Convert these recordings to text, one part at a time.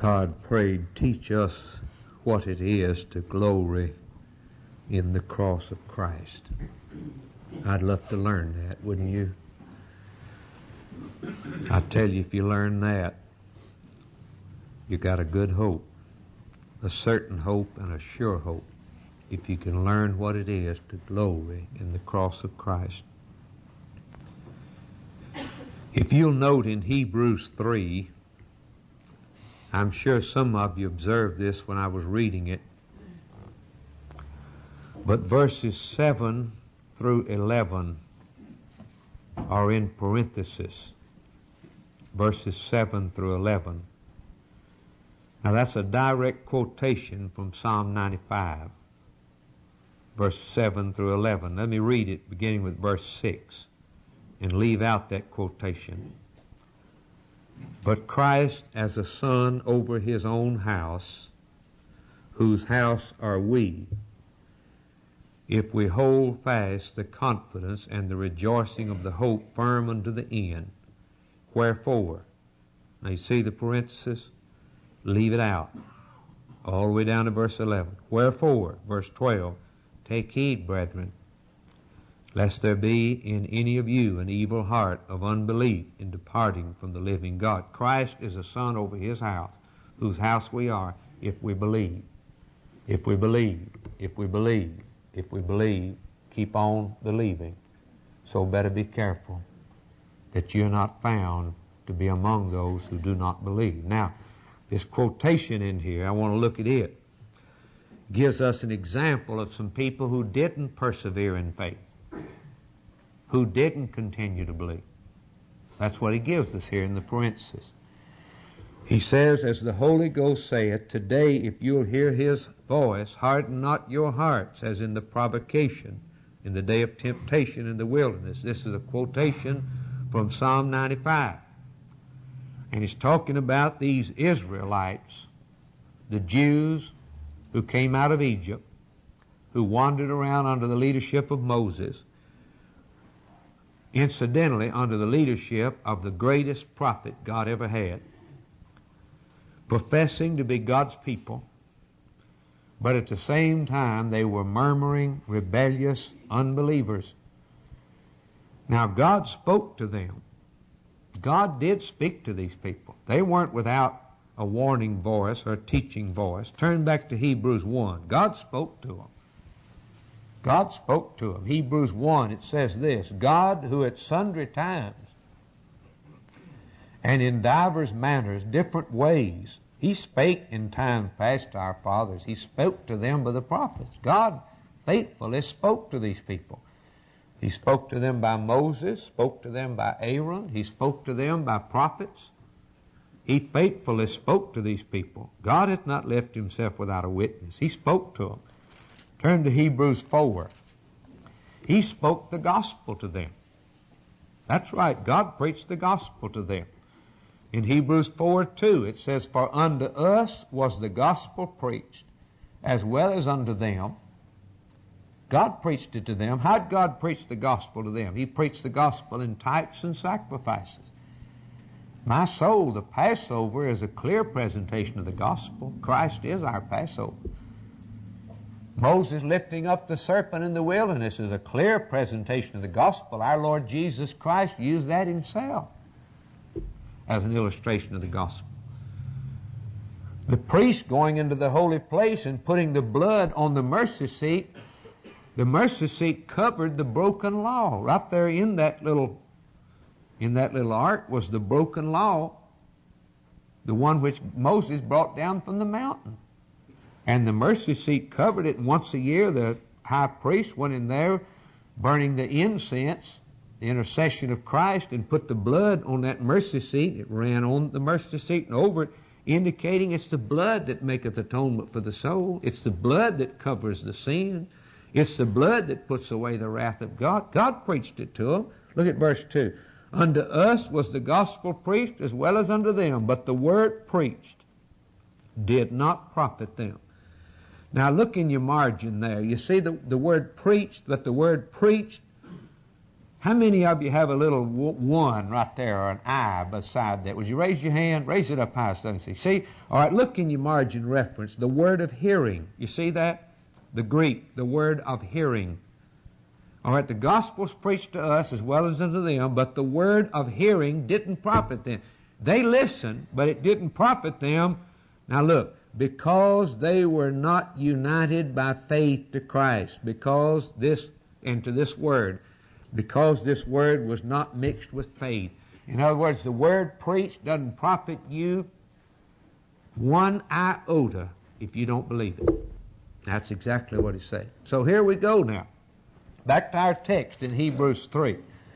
Todd prayed, teach us what it is to glory in the cross of Christ. I'd love to learn that, wouldn't you? I tell you, if you learn that, you got a good hope, a certain hope and a sure hope, if you can learn what it is to glory in the cross of Christ. If you'll note in Hebrews 3, I'm sure some of you observed this when I was reading it, but verses 7 through 11 are in parenthesis. Verses 7 through 11. Now that's a direct quotation from Psalm 95. Verse 7 through 11. Let me read it beginning with verse 6 and leave out that quotation. But Christ as a son over his own house, whose house are we, if we hold fast the confidence and the rejoicing of the hope firm unto the end. Wherefore, now you see the parenthesis? Leave it out. All the way down to verse 11. Wherefore, verse 12, take heed, brethren, lest there be in any of you an evil heart of unbelief in departing from the living God. Christ is a son over his house, whose house we are, if we believe. If we believe. If we believe. If we believe, keep on believing. So better be careful that you're not found to be among those who do not believe. Now, this quotation in here, I want to look at it, gives us an example of some people who didn't persevere in faith, who didn't continue to believe. That's what he gives us here in the parenthesis. He says, as the Holy Ghost saith, today if you'll hear his voice, harden not your hearts as in the provocation, in the day of temptation in the wilderness. This is a quotation from Psalm 95. And he's talking about these Israelites, the Jews who came out of Egypt, who wandered around under the leadership of Moses, incidentally under the leadership of the greatest prophet God ever had, professing to be God's people, but at the same time they were murmuring, rebellious unbelievers. Now God spoke to them. God did speak to these people. They weren't without a warning voice or a teaching voice. Turn back to Hebrews 1. God spoke to them. God spoke to them. Hebrews 1, it says this, God who at sundry times and in divers manners, different ways, he spake in time past to our fathers. He spoke to them by the prophets. God faithfully spoke to these people. He spoke to them by Moses, spoke to them by Aaron. He spoke to them by prophets. He faithfully spoke to these people. God hath not left himself without a witness. He spoke to them. Turn to Hebrews 4. He spoke the gospel to them. That's right. God preached the gospel to them. In Hebrews 4:2, it says, for unto us was the gospel preached, as well as unto them. God preached it to them. How did God preach the gospel to them? He preached the gospel in types and sacrifices. My soul, the Passover is a clear presentation of the gospel. Christ is our Passover. Moses lifting up the serpent in the wilderness is a clear presentation of the gospel. Our Lord Jesus Christ used that himself as an illustration of the gospel. The priest going into the holy place and putting the blood on the mercy seat covered the broken law. Right there in that little ark was the broken law, the one which Moses brought down from the mountain. And the mercy seat covered it, and once a year the high priest went in there burning the incense, the intercession of Christ, and put the blood on that mercy seat. It ran on the mercy seat and over it, indicating it's the blood that maketh atonement for the soul. It's the blood that covers the sin. It's the blood that puts away the wrath of God. God preached it to them. Look at verse 2. Unto us was the gospel preached as well as unto them, but the word preached did not profit them. Now look in your margin there. You see the word preached, but the word preached How many of you have a little one right there, or an I beside that? Would you raise your hand? Raise it up high so I can see. See? All right, look in your margin reference. The word of hearing. You see that? The Greek, the word of hearing. All right, the gospel's preached to us as well as unto them, but the word of hearing didn't profit them. They listened, but it didn't profit them. Now look, because they were not united by faith to Christ, because this, and to this word, because this word was not mixed with faith. In other words, the word preached doesn't profit you one iota if you don't believe it. That's exactly what he's saying. So here we go now. Back to our text in Hebrews 3.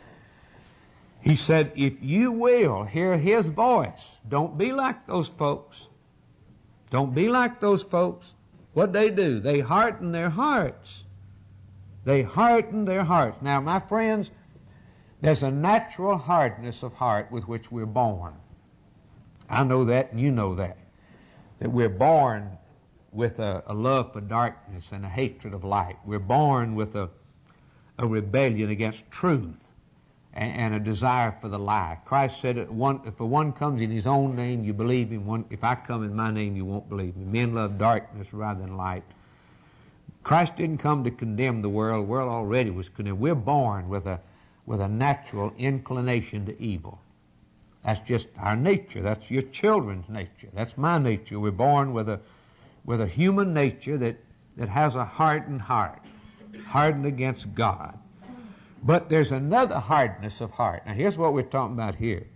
He said, if you will hear his voice, don't be like those folks. Don't be like those folks. What they do, they harden their hearts. They harden their hearts. Now, my friends, there's a natural hardness of heart with which we're born. I know that, and you know that. That we're born with a love for darkness and a hatred of light. We're born with a rebellion against truth and a desire for the lie. Christ said, if one comes in his own name, you believe him. If I come in my name, you won't believe me. Men love darkness rather than light. Christ didn't come to condemn the world. The world already was condemned. We're born with a natural inclination to evil. That's just our nature. That's your children's nature. That's my nature. We're born with a human nature that has a hardened heart, hardened against God. But there's another hardness of heart. Now here's what we're talking about here.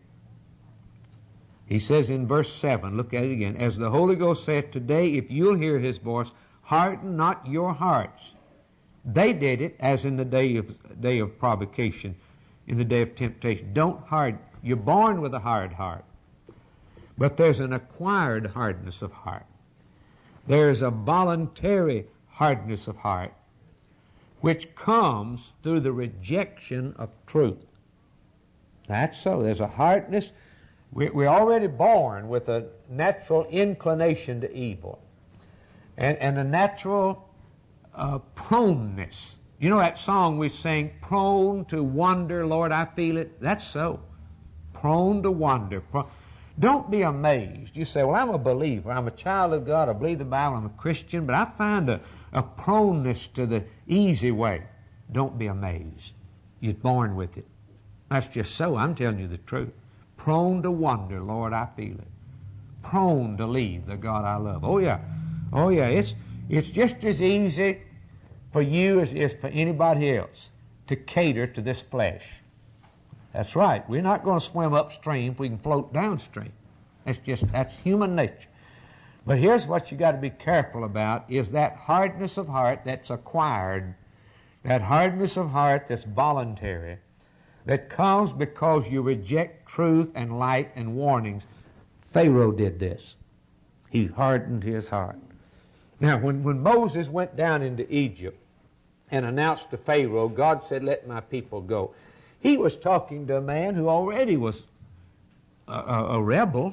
He says in verse 7, look at it again, as the Holy Ghost said, today if you'll hear his voice, harden not your hearts. They did it as in the day of provocation, in the day of temptation. Don't harden. You're born with a hard heart. But there's an acquired hardness of heart. There's a voluntary hardness of heart, which comes through the rejection of truth. That's so. There's a hardness. We're already born with a natural inclination to evil and a natural proneness. You know that song we sing, prone to wander, Lord, I feel it? That's so. Prone to wander. Don't be amazed. You say, well, I'm a believer. I'm a child of God. I believe the Bible. I'm a Christian. But I find a proneness to the easy way. Don't be amazed. You're born with it. That's just so. I'm telling you the truth. Prone to wander, Lord, I feel it. Prone to leave the God I love. Oh, yeah. Oh, yeah. It's just as easy for you as it is for anybody else to cater to this flesh. That's right. We're not going to swim upstream if we can float downstream. That's human nature. But here's what you got to be careful about is that hardness of heart that's acquired, that hardness of heart that's voluntary, that comes because you reject truth and light and warnings. Pharaoh did this. He hardened his heart. Now, when Moses went down into Egypt and announced to Pharaoh, God said, let my people go. He was talking to a man who already was a rebel.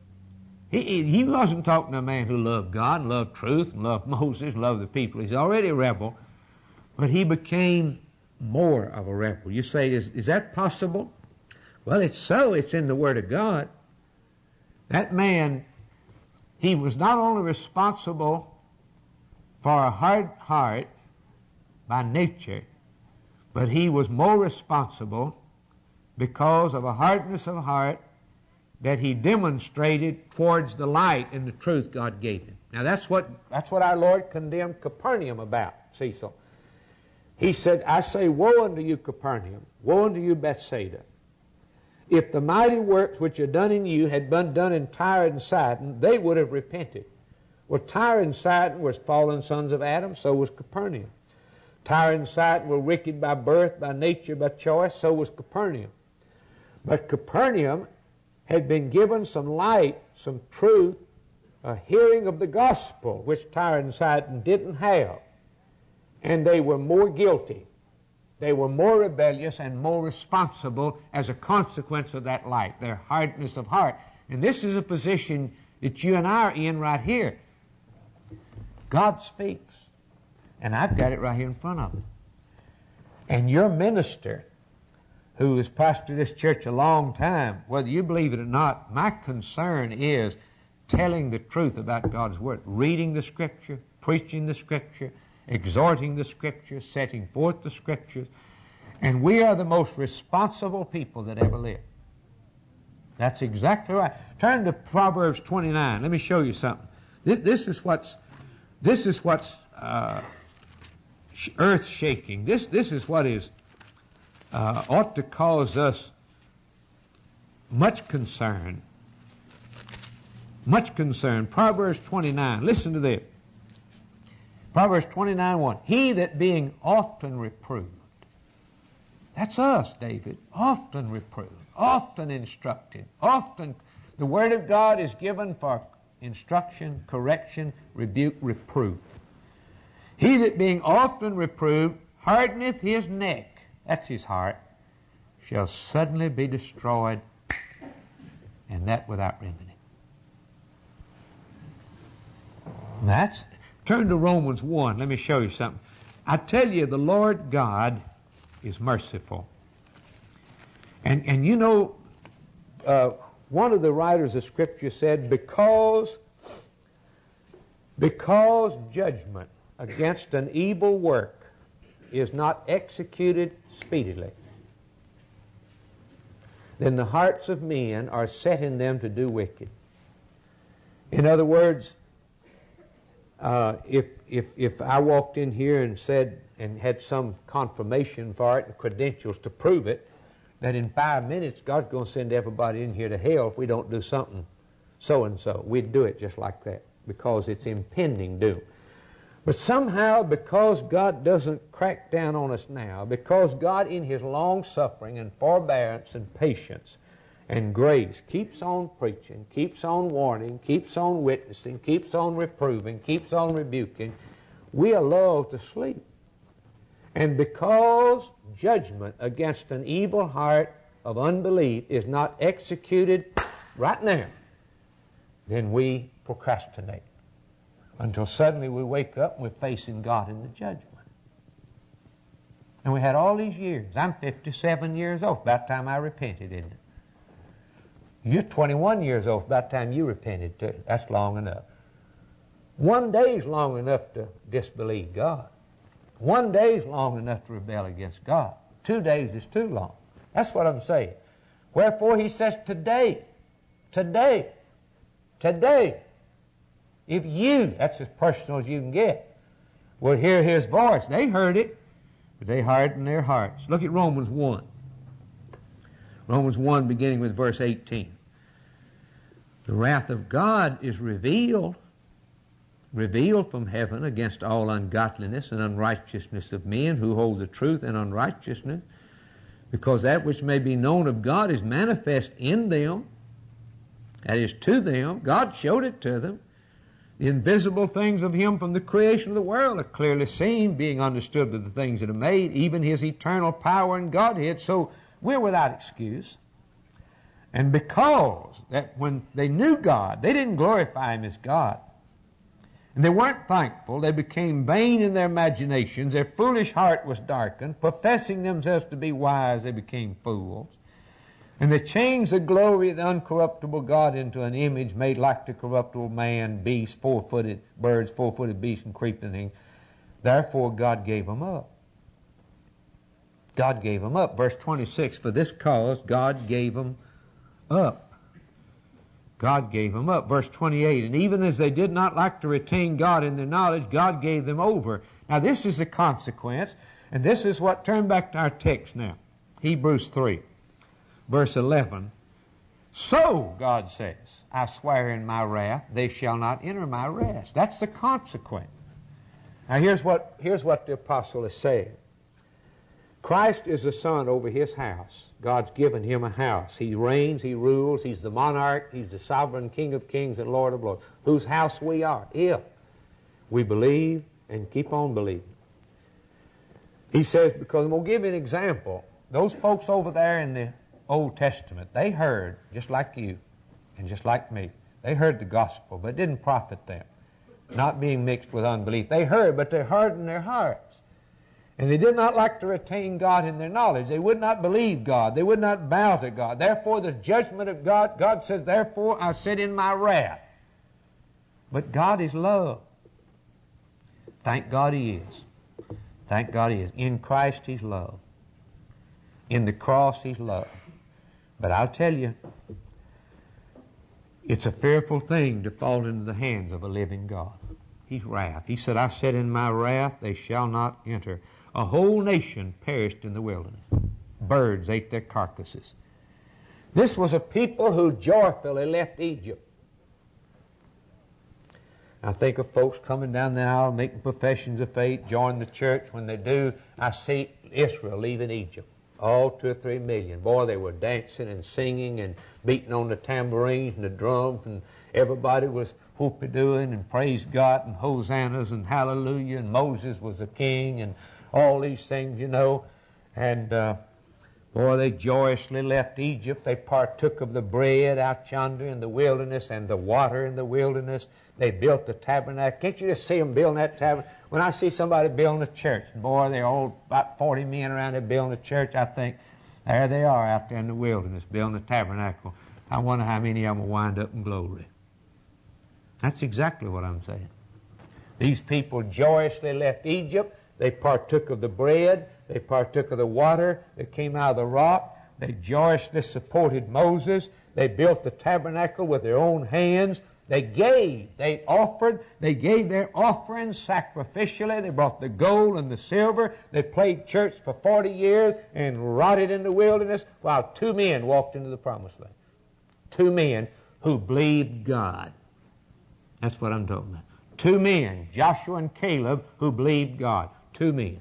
He wasn't talking to a man who loved God, and loved truth, and loved Moses, and loved the people. He's already a rebel, but he became more of a rebel. You say, is that possible? Well, it's so. It's in the Word of God. That man, he was not only responsible for a hard heart by nature, but he was more responsible because of a hardness of heart that he demonstrated towards the light and the truth God gave him. Now that's what our Lord condemned Capernaum about, Cecil. He said, I say, woe unto you, Capernaum, woe unto you, Bethsaida. If the mighty works which are done in you had been done in Tyre and Sidon, they would have repented. Well, Tyre and Sidon was fallen sons of Adam, so was Capernaum. Tyre and Sidon were wicked by birth, by nature, by choice, so was Capernaum. But Capernaum had been given some light, some truth, a hearing of the gospel, which Tyre and Sidon didn't have. And they were more guilty. They were more rebellious and more responsible as a consequence of that light, their hardness of heart. And this is a position that you and I are in right here. God speaks. And I've got it right here in front of me. And your minister who has pastored this church a long time, whether you believe it or not, my concern is telling the truth about God's Word, reading the Scripture, preaching the Scripture, exhorting the Scripture, setting forth the Scriptures. And we are the most responsible people that ever lived. That's exactly right. Turn to Proverbs 29. Let me show you something. This is what's earth-shaking. This is what is ought to cause us much concern. Much concern. Proverbs 29. Listen to this. Proverbs 29:1. He that being often reproved. That's us, David. Often reproved. Often instructed. Often. The Word of God is given for instruction, correction, rebuke, reproof. He that being often reproved hardeneth his neck, that's his heart, shall suddenly be destroyed, and that without remedy. Turn to Romans 1. Let me show you something. I tell you, the Lord God is merciful. And you know, one of the writers of Scripture said, because judgment against an evil work is not executed speedily, then the hearts of men are set in them to do wicked. In other words, if I walked in here and said, and had some confirmation for it and credentials to prove it, that in 5 minutes God's going to send everybody in here to hell if we don't do something so-and-so. We'd do it just like that because it's impending doom. But somehow, because God doesn't crack down on us now, because God in His long-suffering and forbearance and patience and grace keeps on preaching, keeps on warning, keeps on witnessing, keeps on reproving, keeps on rebuking, we are lulled to sleep. And because judgment against an evil heart of unbelief is not executed right now, then we procrastinate until suddenly we wake up and we're facing God in the judgment. And we had all these years. I'm 57 years old. About time I repented, isn't it? You're 21 years old. About time you repented too. That's long enough. 1 day is long enough to disbelieve God. 1 day is long enough to rebel against God. 2 days is too long. That's what I'm saying. Wherefore he says today, if you, that's as personal as you can get, will hear his voice. They heard it, but they hardened their hearts. Look at Romans 1. Romans 1 beginning with verse 18. The wrath of God is revealed from heaven against all ungodliness and unrighteousness of men who hold the truth in unrighteousness, because that which may be known of God is manifest in them, that is, to them. God showed it to them. The invisible things of Him from the creation of the world are clearly seen, being understood by the things that are made, even His eternal power and Godhead. So we're without excuse. And because that when they knew God, they didn't glorify Him as God. And they weren't thankful. They became vain in their imaginations. Their foolish heart was darkened. Professing themselves to be wise, they became fools. And they changed the glory of the uncorruptible God into an image made like the corruptible man, beasts, four-footed birds, four-footed beasts, and creeping things. Therefore God gave them up. God gave them up. Verse 26, for this cause God gave them up. God gave them up. Verse 28, and even as they did not like to retain God in their knowledge, God gave them over. Now this is the consequence, and this is what, turn back to our text now. Hebrews 3, verse 11. So, God says, I swear in my wrath, they shall not enter my rest. That's the consequence. Now here's what the apostle is saying. Christ is the son over His house. God's given Him a house. He reigns, He rules, He's the monarch, He's the sovereign King of kings and Lord of lords, whose house we are, if we believe and keep on believing. He says, because I'm going to give you an example. Those folks over there in the Old Testament, they heard, just like you and just like me, they heard the gospel, but it didn't profit them, not being mixed with unbelief. They heard, but they hardened their hearts. And they did not like to retain God in their knowledge. They would not believe God. They would not bow to God. Therefore, the judgment of God, God says, therefore I said in my wrath. But God is love. Thank God He is. Thank God He is. In Christ He's love. In the cross He's love. But I'll tell you, it's a fearful thing to fall into the hands of a living God. He's wrath. He said, I said in my wrath they shall not enter. A whole nation perished in the wilderness. Birds ate their carcasses. This was a people who joyfully left Egypt. I think of folks coming down the aisle, making professions of faith, join the church. When they do, I see Israel leaving Egypt. All 2 or 3 million. Boy, they were dancing and singing and beating on the tambourines and the drums, and everybody was whoopie-dooing and praise God and hosannas and hallelujah, and Moses was the king and all these things, you know. And boy, they joyously left Egypt. They partook of the bread out yonder in the wilderness and the water in the wilderness. They built the tabernacle. Can't you just see them building that tabernacle? When I see somebody building a church, boy, they're all about 40 men around there building a church, I think, there they are out there in the wilderness building the tabernacle. I wonder how many of them will wind up in glory. That's exactly what I'm saying. These people joyously left Egypt. They partook of the bread. They partook of the water that came out of the rock. They joyously supported Moses. They built the tabernacle with their own hands. They gave, they offered, they gave their offerings sacrificially. They brought the gold and the silver. They played church for 40 years and rotted in the wilderness while 2 men walked into the promised land. 2 men who believed God. That's what I'm talking about. 2 men, Joshua and Caleb, who believed God. 2 men.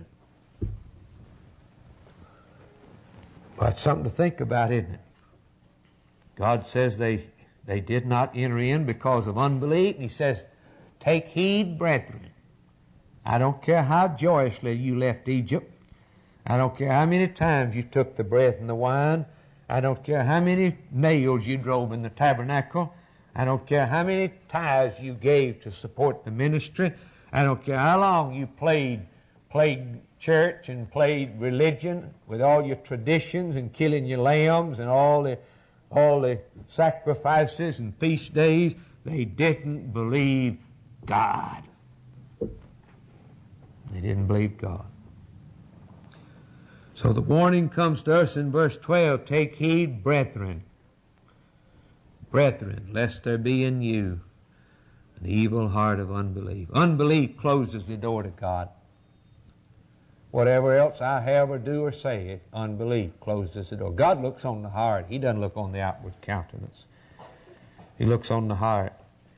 Well, that's something to think about, isn't it? God says they did not enter in because of unbelief. And He says, take heed, brethren. I don't care how joyously you left Egypt. I don't care how many times you took the bread and the wine. I don't care how many nails you drove in the tabernacle. I don't care how many tithes you gave to support the ministry. I don't care how long you played church and played religion with all your traditions and killing your lambs and all the sacrifices and feast days. They didn't believe God. They didn't believe God. So the warning comes to us in verse 12, take heed, brethren, lest there be in you an evil heart of unbelief. Unbelief closes the door to God. Whatever else I have or do or say, unbelief closes the door. God looks on the heart. He doesn't look on the outward countenance. He looks on the heart.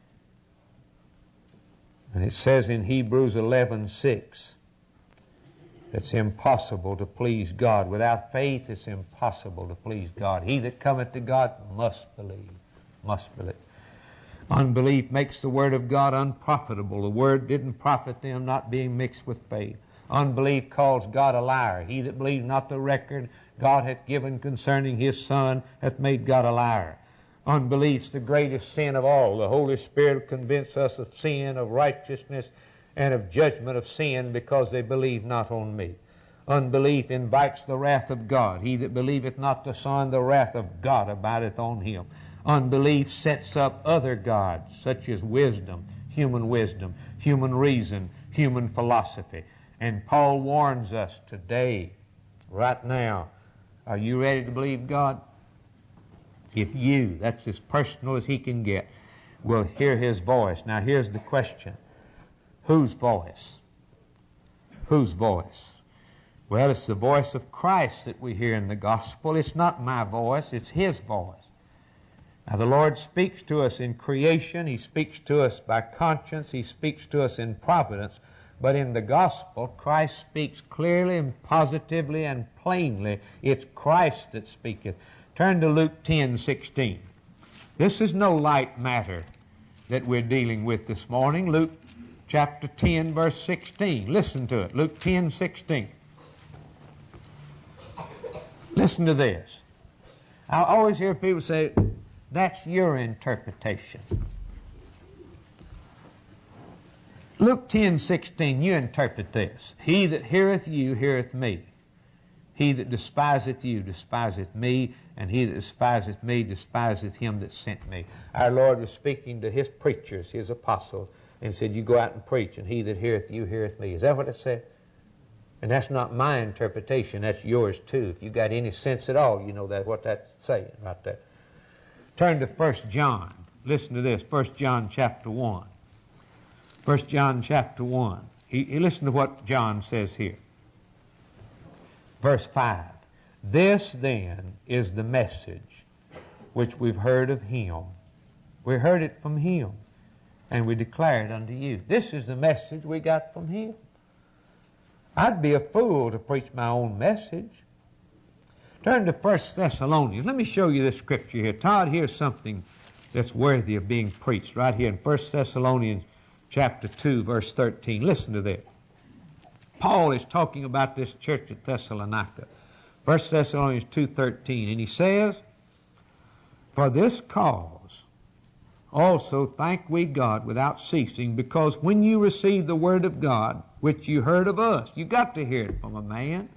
And it says in Hebrews 11:6, it's impossible to please God. Without faith, it's impossible to please God. He that cometh to God must believe. Must believe. Unbelief makes the Word of God unprofitable. The Word didn't profit them, not being mixed with faith. Unbelief calls God a liar. He that believes not the record God hath given concerning His Son hath made God a liar. Unbelief's the greatest sin of all. The Holy Spirit convinces us of sin, of righteousness, and of judgment of sin because they believe not on me. Unbelief invites the wrath of God. He that believeth not the Son, the wrath of God abideth on him. Unbelief sets up other gods, such as wisdom, human reason, human philosophy. And Paul warns us today, right now, are you ready to believe God? If you, that's as personal as he can get, will hear His voice. Now here's the question. Whose voice? Whose voice? Well, it's the voice of Christ that we hear in the gospel. It's not my voice, it's His voice. Now the Lord speaks to us in creation. He speaks to us by conscience. He speaks to us in providence. But in the gospel, Christ speaks clearly and positively and plainly. It's Christ that speaketh. Turn to Luke 10:16. This is no light matter that we're dealing with this morning. Luke chapter 10, verse 16. Listen to it. Luke 10:16. Listen to this. I always hear people say, that's your interpretation. Luke 10:16, you interpret this. He that heareth you heareth me. He that despiseth you despiseth me, and he that despiseth me despiseth him that sent me. Our Lord was speaking to his preachers, his apostles, and said, you go out and preach, and he that heareth you heareth me. Is that what it said? And that's not my interpretation, that's yours too. If you got any sense at all, you know that what that's saying right there. Turn to 1 John. Listen to this, 1 John chapter 1. 1 John chapter 1. Listen to what John says here. Verse 5. This then is the message which we've heard of him. We heard it from him, and we declare it unto you. This is the message we got from him. I'd be a fool to preach my own message. Turn to 1 Thessalonians. Let me show you this scripture here. Todd, here's something that's worthy of being preached right here in 1 Thessalonians chapter 2, verse 13. Listen to this. Paul is talking about this church at Thessalonica. 1 Thessalonians 2:13. And he says, for this cause also thank we God without ceasing, because when you received the word of God, which you heard of us, you got to hear it from a man.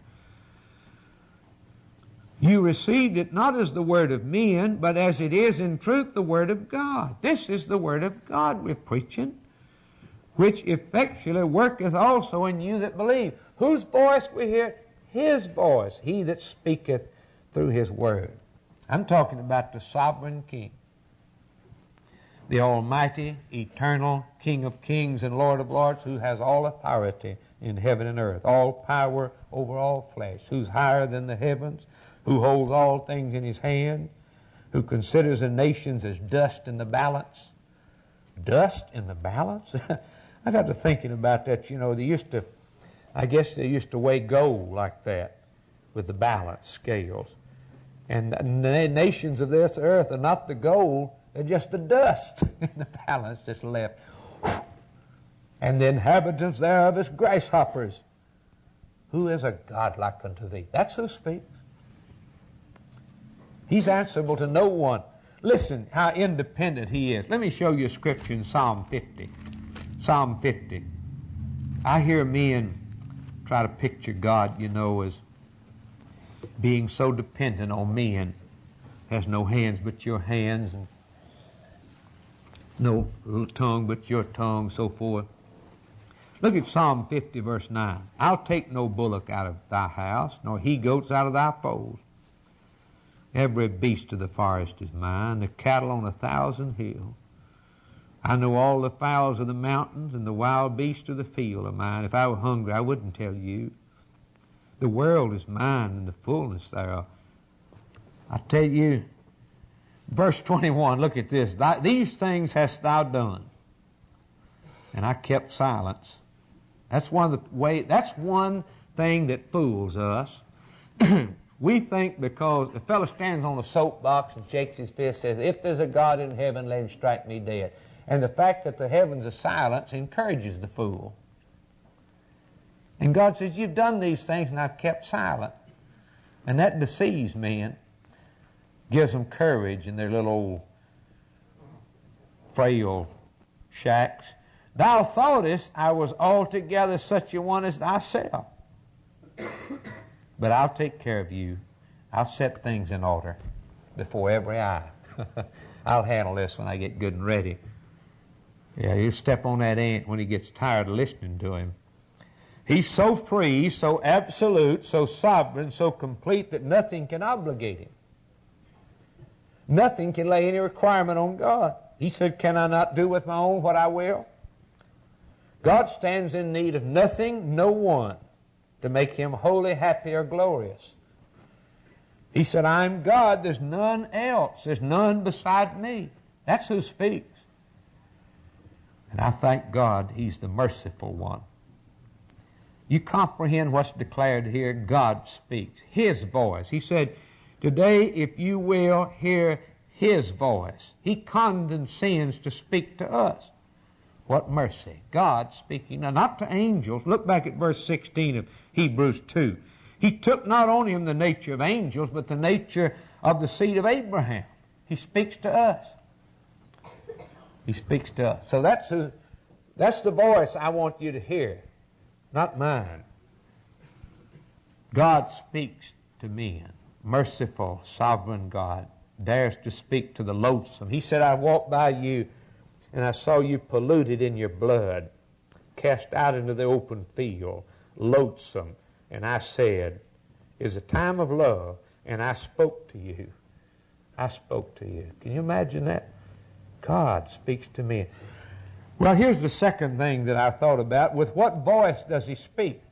You received it not as the word of men, but as it is in truth the word of God. This is the word of God we're preaching, which effectually worketh also in you that believe. Whose voice we hear? His voice, he that speaketh through his word. I'm talking about the sovereign King, the almighty, eternal King of kings and Lord of lords, who has all authority in heaven and earth, all power over all flesh, who's higher than the heavens, who holds all things in his hand, who considers the nations as dust in the balance. Dust in the balance? I got to thinking about that. You know, I guess they used to weigh gold like that with the balance scales. And the nations of this earth are not the gold, they're just the dust in the balance just left. And the inhabitants thereof as grasshoppers. Who is a God like unto thee? That's who speaks. He's answerable to no one. Listen how independent he is. Let me show you a scripture in Psalm 50. Psalm 50. I hear men try to picture God, you know, as being so dependent on men. Has no hands but your hands, and no tongue but your tongue, so forth. Look at Psalm 50, verse 9. I'll take no bullock out of thy house, nor he-goats out of thy folds. Every beast of the forest is mine, the cattle on 1,000 hills. I know all the fowls of the mountains, and the wild beasts of the field are mine. If I were hungry, I wouldn't tell you. The world is mine, and the fullness thereof. I tell you, verse 21, look at this. These things hast thou done, and I kept silence. That's one thing that fools us. We think because the fellow stands on a soapbox and shakes his fist and says, if there's a God in heaven, let him strike me dead. And the fact that the heavens are silence encourages the fool. And God says, you've done these things and I've kept silent. And that deceives men, gives them courage in their little old frail shacks. Thou thoughtest I was altogether such a one as thyself. But I'll take care of you. I'll set things in order before every eye. I'll handle this when I get good and ready. Yeah, you step on that ant when he gets tired of listening to him. He's so free, so absolute, so sovereign, so complete that nothing can obligate him. Nothing can lay any requirement on God. He said, can I not do with my own what I will? God stands in need of nothing, no one, to make him holy, happy, or glorious. He said, I'm God, there's none else. There's none beside me. That's who speaks. And I thank God he's the merciful one. You comprehend what's declared here? God speaks. His voice. He said, today, if you will hear his voice, he condescends to speak to us. What mercy. God speaking, now not to angels. Look back at verse 16 of Hebrews 2. He took not on him the nature of angels, but the nature of the seed of Abraham. He speaks to us. He speaks to us. So that's That's the voice I want you to hear, not mine. God speaks to men. Merciful, sovereign God dares to speak to the loathsome. He said, I walked by you and I saw you polluted in your blood, cast out into the open field, loathsome. And I said, it's a time of love, and I spoke to you. I spoke to you. Can you imagine that? God speaks to men. Well, here's the second thing that I thought about. With what voice does he speak?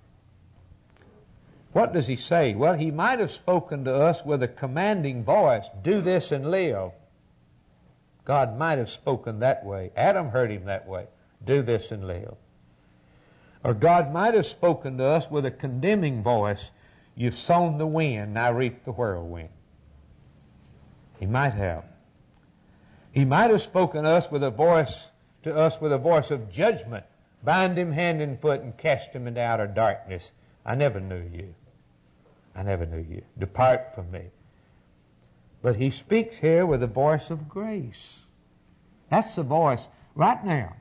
What does he say? Well, he might have spoken to us with a commanding voice, do this and live. God might have spoken that way. Adam heard him that way, do this and live. Or God might have spoken to us with a condemning voice, you've sown the wind, now reap the whirlwind. He might have. He might have spoken to us with a voice of judgment, bind him hand and foot and cast him into outer darkness. I never knew you. I never knew you. Depart from me. But he speaks here with a voice of grace. That's the voice right now.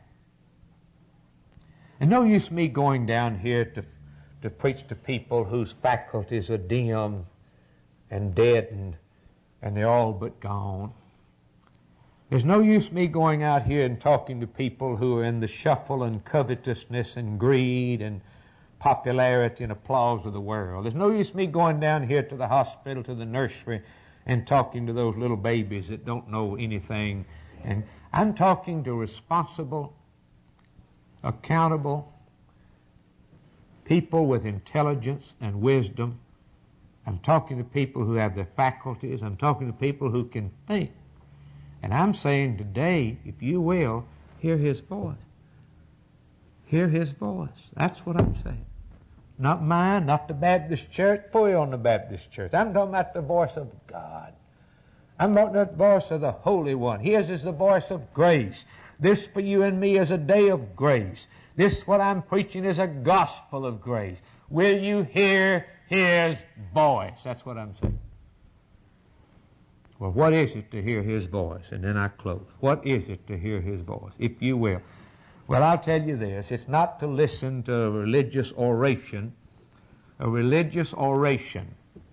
And no use me going down here to preach to people whose faculties are dim and deadened and they're all but gone. There's no use me going out here and talking to people who are in the shuffle and covetousness and greed and popularity and applause of the world. There's no use me going down here to the hospital, to the nursery, and talking to those little babies that don't know anything. And I'm talking to responsible, accountable people with intelligence and wisdom. I'm talking to people who have their faculties. I'm talking to people who can think. And I'm saying today, if you will, hear his voice. Hear his voice. That's what I'm saying. Not mine, not the Baptist church. Put on the Baptist church. I'm talking about the voice of God. I'm talking about the voice of the Holy One. His is the voice of grace. This for you and me is a day of grace. This, what I'm preaching, is a gospel of grace. Will you hear his voice? That's what I'm saying. Well, what is it to hear his voice? And then I close. What is it to hear his voice, if you will? Well, I'll tell you this. It's not to listen to a religious oration. A religious oration.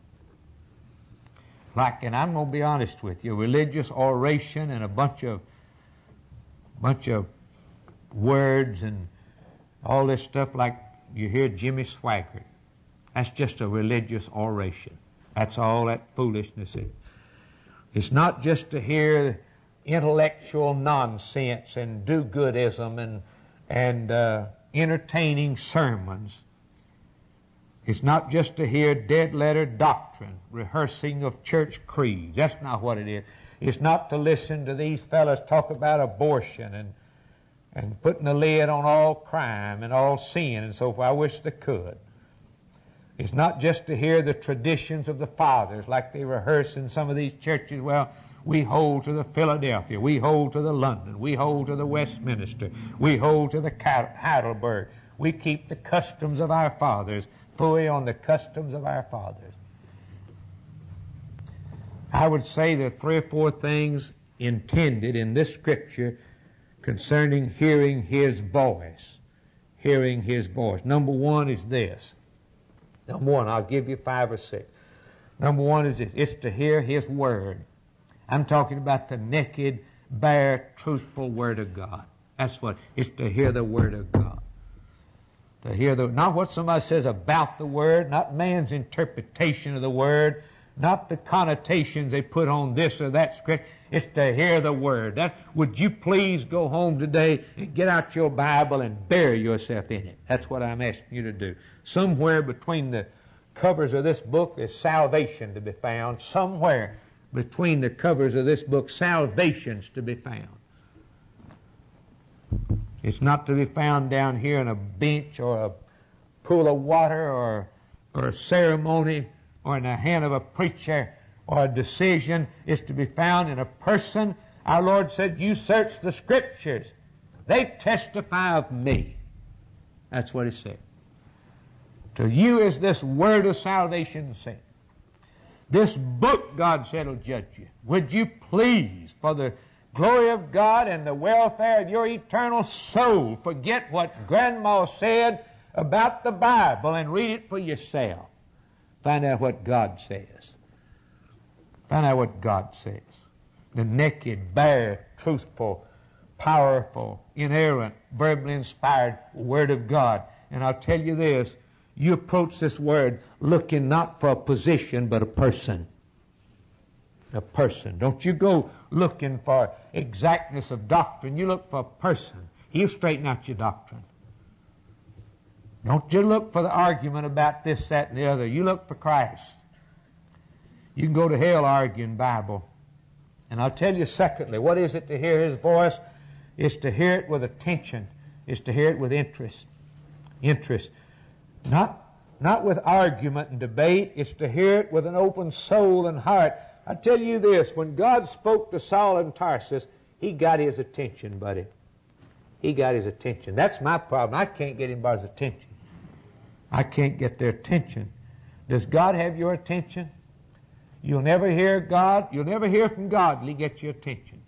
Like, and I'm going to be honest with you, a religious oration and a bunch of words and all this stuff like you hear Jimmy Swaggart. That's just a religious oration. That's all that foolishness is. It's not just to hear intellectual nonsense and do-goodism and entertaining sermons. It's not just to hear dead-letter doctrine, rehearsing of church creeds. That's not what it is. It's not to listen to these fellas talk about abortion and putting a lid on all crime and all sin and so forth. I wish they could. It's not just to hear the traditions of the fathers like they rehearse in some of these churches. Well, we hold to the Philadelphia. We hold to the London. We hold to the Westminster. We hold to the Heidelberg. We keep the customs of our fathers. Fully on the customs of our fathers. I would say there are 3 or 4 things intended in this scripture concerning hearing his voice. Hearing his voice. Number 1 is this. Number 1, I'll give you 5 or 6. Number 1 is this. It's to hear his word. I'm talking about the naked, bare, truthful word of God. That's what. It's to hear the word of God. To hear not what somebody says about the word, not man's interpretation of the word, not the connotations they put on this or that script. It's to hear the word. Would you please go home today and get out your Bible and bury yourself in it? That's what I'm asking you to do. Somewhere between the covers of this book there's salvation to be found. Somewhere between the covers of this book, salvation's to be found. It's not to be found down here in a bench or a pool of water or a ceremony or in the hand of a preacher or a decision. It's to be found in a person. Our Lord said, you search the Scriptures. They testify of me. That's what He said. To you is this word of salvation sent. This book, God said, will judge you. Would you please, for the glory of God and the welfare of your eternal soul. Forget what Grandma said about the Bible and read it for yourself. Find out what God says. Find out what God says. The naked, bare, truthful, powerful, inerrant, verbally inspired Word of God. And I'll tell you this, you approach this Word looking not for a position, but a person. A person. Don't you go looking for exactness of doctrine. You look for a person. He'll straighten out your doctrine. Don't you look for the argument about this, that, and the other. You look for Christ. You can go to hell arguing Bible. And I'll tell you secondly, what is it to hear His voice? It's to hear it with attention. It's to hear it with interest. Interest. Not with argument and debate. It's to hear it with an open soul and heart. I tell you this, when God spoke to Saul in Tarsus, He got his attention, buddy. He got his attention. That's my problem. I can't get anybody's attention. I can't get their attention. Does God have your attention? You'll never hear God. You'll never hear from God till He gets your attention.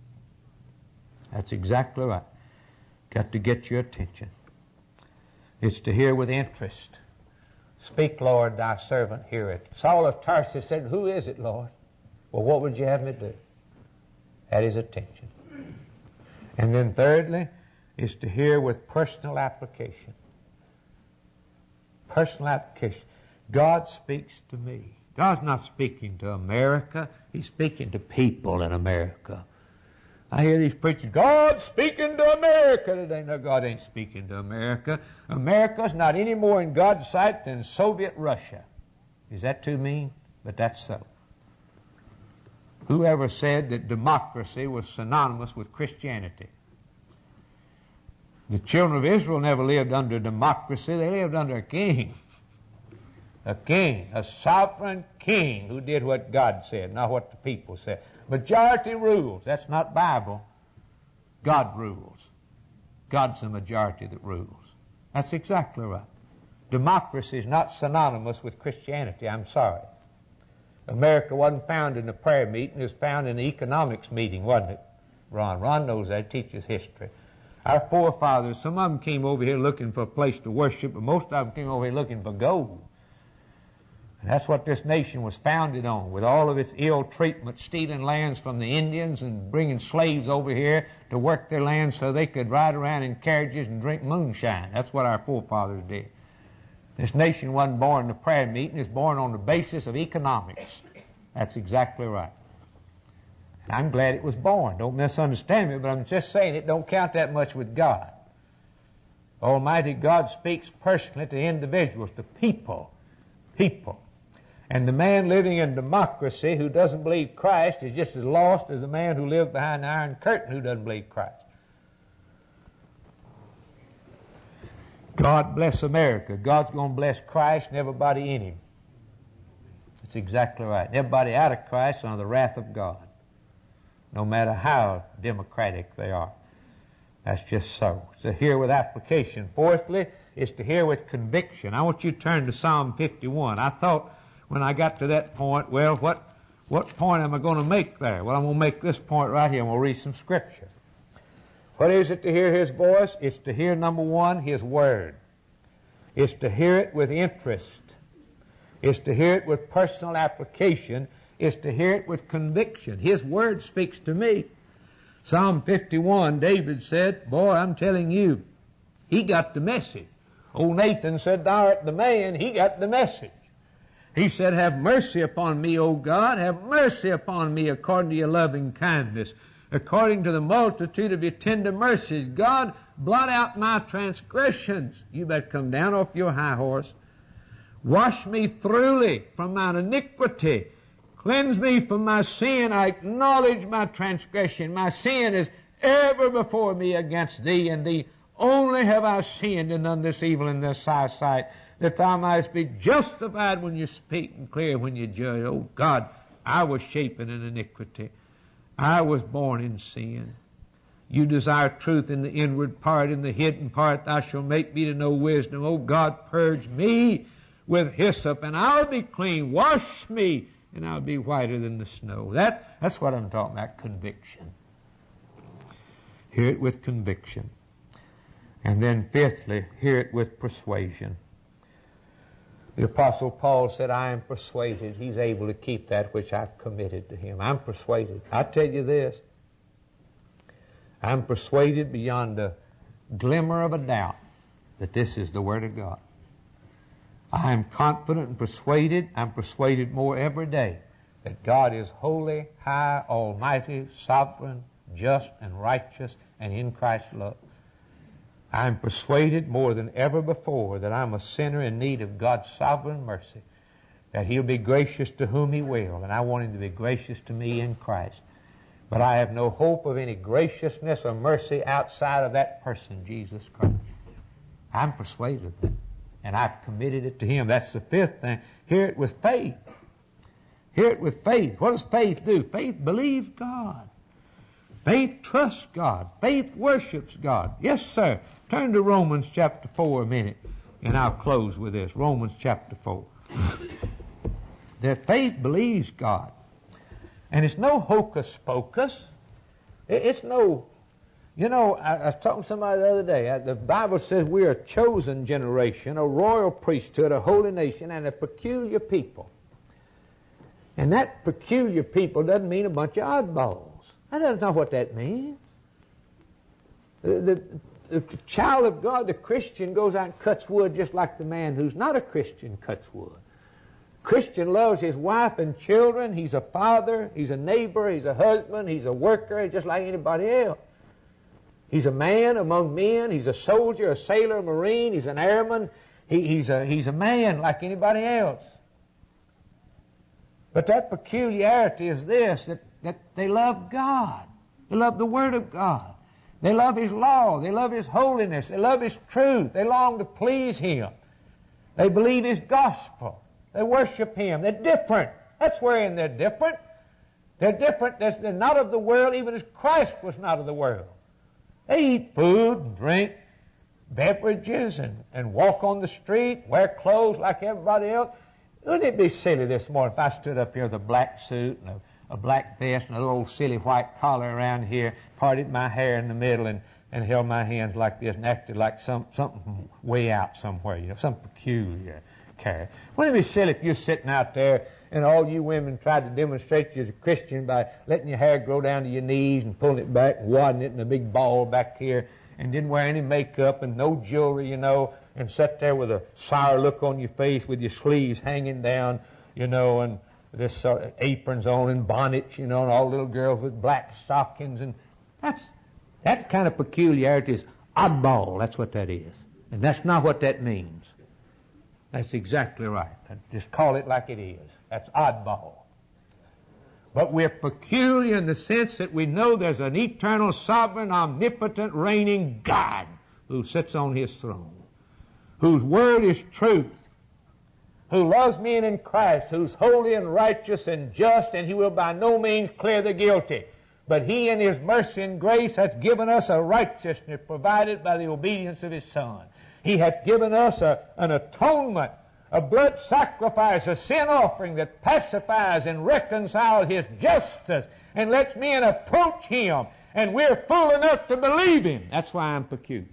That's exactly right. Got to get your attention. It's to hear with interest. Speak, Lord, thy servant heareth. Saul of Tarsus said, who is it, Lord? Well, what would you have me do? Had his attention. And then thirdly, is to hear with personal application. Personal application. God speaks to me. God's not speaking to America. He's speaking to people in America. I hear these preachers, God's speaking to America today. No, God ain't speaking to America. America's not any more in God's sight than Soviet Russia. Is that too mean? But that's so. Whoever said that democracy was synonymous with Christianity? The children of Israel never lived under democracy. They lived under a king. A king, a sovereign king who did what God said, not what the people said. Majority rules. That's not Bible. God rules. God's the majority that rules. That's exactly right. Democracy is not synonymous with Christianity. I'm sorry. America wasn't found in a prayer meeting. It was found in an economics meeting, wasn't it, Ron? Ron knows that. He teaches history. Our forefathers, some of them came over here looking for a place to worship, but most of them came over here looking for gold. And that's what this nation was founded on, with all of its ill treatment, stealing lands from the Indians and bringing slaves over here to work their lands so they could ride around in carriages and drink moonshine. That's what our forefathers did. This nation wasn't born in a prayer meeting. It's born on the basis of economics. That's exactly right. And I'm glad it was born. Don't misunderstand me, but I'm just saying it don't count that much with God. Almighty God speaks personally to individuals, to people. People. And the man living in democracy who doesn't believe Christ is just as lost as the man who lived behind the Iron Curtain who doesn't believe Christ. God bless America. God's going to bless Christ and everybody in Him. That's exactly right. Everybody out of Christ is under the wrath of God, no matter how democratic they are. That's just so. It's to hear with application. Fourthly, is to hear with conviction. I want you to turn to Psalm 51. I thought when I got to that point, well, what point am I going to make there? Well, I'm going to make this point right here. I'm going to read some scripture. What is it to hear His voice? It's to hear, number one, His Word. It's to hear it with interest. It's to hear it with personal application. It's to hear it with conviction. His Word speaks to me. Psalm 51, David said, boy, I'm telling you, he got the message. Old Nathan said, thou art the man. He got the message. He said, have mercy upon me, O God. Have mercy upon me according to your loving kindness. According to the multitude of your tender mercies. God, blot out my transgressions. You better come down off your high horse. Wash me thoroughly from mine iniquity. Cleanse me from my sin. I acknowledge my transgression. My sin is ever before me against thee, and thee only have I sinned and done this evil in thy sight, that thou mightest be justified when you speak and clear when you judge. Oh God, I was shapen in iniquity. I was born in sin. You desire truth in the inward part, in the hidden part thou shalt make me to know wisdom. Oh God, purge me with hyssop, and I'll be clean. Wash me, and I'll be whiter than the snow. That's what I'm talking about, conviction. Hear it with conviction. And then fifthly, hear it with persuasion. The Apostle Paul said, I am persuaded he's able to keep that which I've committed to him. I'm persuaded. I tell you this, I'm persuaded beyond a glimmer of a doubt that this is the Word of God. I am confident and persuaded, I'm persuaded more every day, that God is holy, high, almighty, sovereign, just, and righteous, and in Christ's love. I am persuaded more than ever before that I'm a sinner in need of God's sovereign mercy, that He'll be gracious to whom He will, and I want Him to be gracious to me in Christ. But I have no hope of any graciousness or mercy outside of that person, Jesus Christ. I'm persuaded of that, and I've committed it to Him. That's the fifth thing. Hear it with faith. Hear it with faith. What does faith do? Faith believes God. Faith trusts God. Faith worships God. Yes, sir. Turn to Romans chapter 4 a minute, and I'll close with this. Romans chapter 4. That faith believes God. And it's no hocus pocus. It's no, I was talking to somebody the other day. The Bible says we are a chosen generation, a royal priesthood, a holy nation, and a peculiar people. And that peculiar people doesn't mean a bunch of oddballs. That doesn't know what that means. The child of God, the Christian, goes out and cuts wood just like the man who's not a Christian cuts wood. Christian loves his wife and children. He's a father. He's a neighbor. He's a husband. He's a worker, just like anybody else. He's a man among men. He's a soldier, a sailor, a marine. He's an airman. He's a man like anybody else. But that peculiarity is this, that they love God. They love the Word of God. They love His law. They love His holiness. They love His truth. They long to please Him. They believe His gospel. They worship Him. They're different. That's wherein they're different. They're different. They're not of the world, even as Christ was not of the world. They eat food and drink beverages and walk on the street, wear clothes like everybody else. Wouldn't it be silly this morning if I stood up here with a black suit and a black vest and a little silly white collar around here, parted my hair in the middle and held my hands like this and acted like something way out somewhere, some peculiar character. Wouldn't it be silly if you're sitting out there and all you women tried to demonstrate you as a Christian by letting your hair grow down to your knees and pulling it back and wadding it in a big ball back here and didn't wear any makeup and no jewelry, and sat there with a sour look on your face with your sleeves hanging down, and this sort of aprons on and bonnets, and all little girls with black stockings. And that kind of peculiarity is oddball. That's what that is. And that's not what that means. That's exactly right. Just call it like it is. That's oddball. But we're peculiar in the sense that we know there's an eternal, sovereign, omnipotent, reigning God who sits on His throne, whose word is truth, who loves men in Christ, who's holy and righteous and just, and He will by no means clear the guilty. But He in His mercy and grace hath given us a righteousness provided by the obedience of His Son. He hath given us an atonement, a blood sacrifice, a sin offering that pacifies and reconciles His justice and lets men approach Him. And we're fool enough to believe Him. That's why I'm peculiar.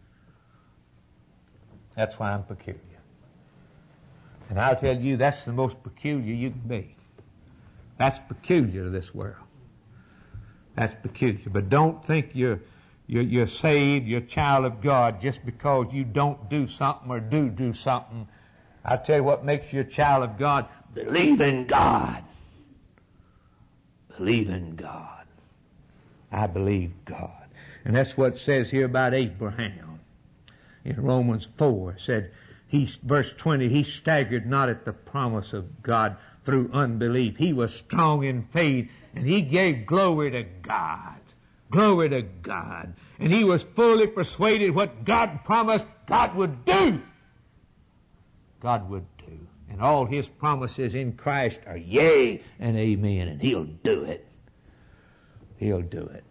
That's why I'm peculiar. And I'll tell you, that's the most peculiar you can be. That's peculiar to this world. That's peculiar. But don't think you're saved, you're a child of God just because you don't do something or do something. I'll tell you what makes you a child of God. Believe in God. Believe in God. I believe God. And that's what it says here about Abraham. In Romans 4, it said, verse 20, he staggered not at the promise of God through unbelief. He was strong in faith, and he gave glory to God. Glory to God. And he was fully persuaded what God promised, God would do. God would do. And all His promises in Christ are yea and amen, and He'll do it. He'll do it.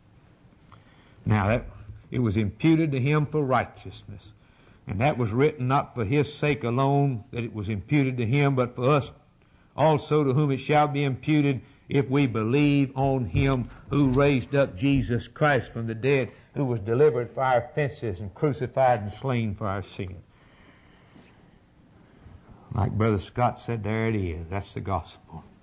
Now, it was imputed to Him for righteousness. And that was written not for His sake alone, that it was imputed to Him, but for us also, to whom it shall be imputed if we believe on Him who raised up Jesus Christ from the dead, who was delivered for our offenses and crucified and slain for our sin. Like Brother Scott said, there it is. That's the gospel.